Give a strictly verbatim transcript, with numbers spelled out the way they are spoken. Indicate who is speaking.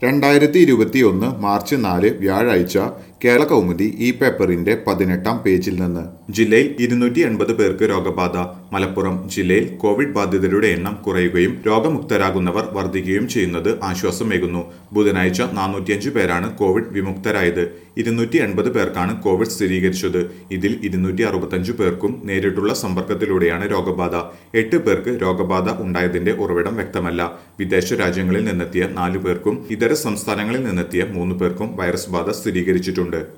Speaker 1: രണ്ടായിരത്തി ഇരുപത്തിയൊന്ന് മാർച്ച് നാല് വ്യാഴാഴ്ച കേരള കൗമുദി ഈ പേപ്പറിന്റെ പതിനെട്ടാം പേജിൽ നിന്ന് ജില്ലയിൽ ഇരുന്നൂറ്റി എൺപത് പേർക്ക് രോഗബാധ. മലപ്പുറം ജില്ലയിൽ കോവിഡ് ബാധിതരുടെ എണ്ണം കുറയുകയും രോഗമുക്തരാകുന്നവർ വർദ്ധിക്കുകയും ചെയ്യുന്നത് ആശ്വാസമേകുന്നു. ബുധനാഴ്ച നാനൂറ്റിയഞ്ച് പേരാണ് കോവിഡ് വിമുക്തരായത്. ഇരുന്നൂറ്റി എൺപത് പേർക്കാണ് കോവിഡ് സ്ഥിരീകരിച്ചത്. ഇതിൽ ഇരുന്നൂറ്റി അറുപത്തഞ്ചു പേർക്കും നേരിട്ടുള്ള സമ്പർക്കത്തിലൂടെയാണ് രോഗബാധ. എട്ട് പേർക്ക് രോഗബാധ ഉണ്ടായതിന്റെ ഉറവിടം വ്യക്തമല്ല. വിദേശ രാജ്യങ്ങളിൽ നിന്നെത്തിയ നാലു പേർക്കും ഇതര സംസ്ഥാനങ്ങളിൽ നിന്നെത്തിയ മൂന്ന് പേർക്കും വൈറസ് ബാധ സ്ഥിരീകരിച്ചിട്ടുണ്ട്.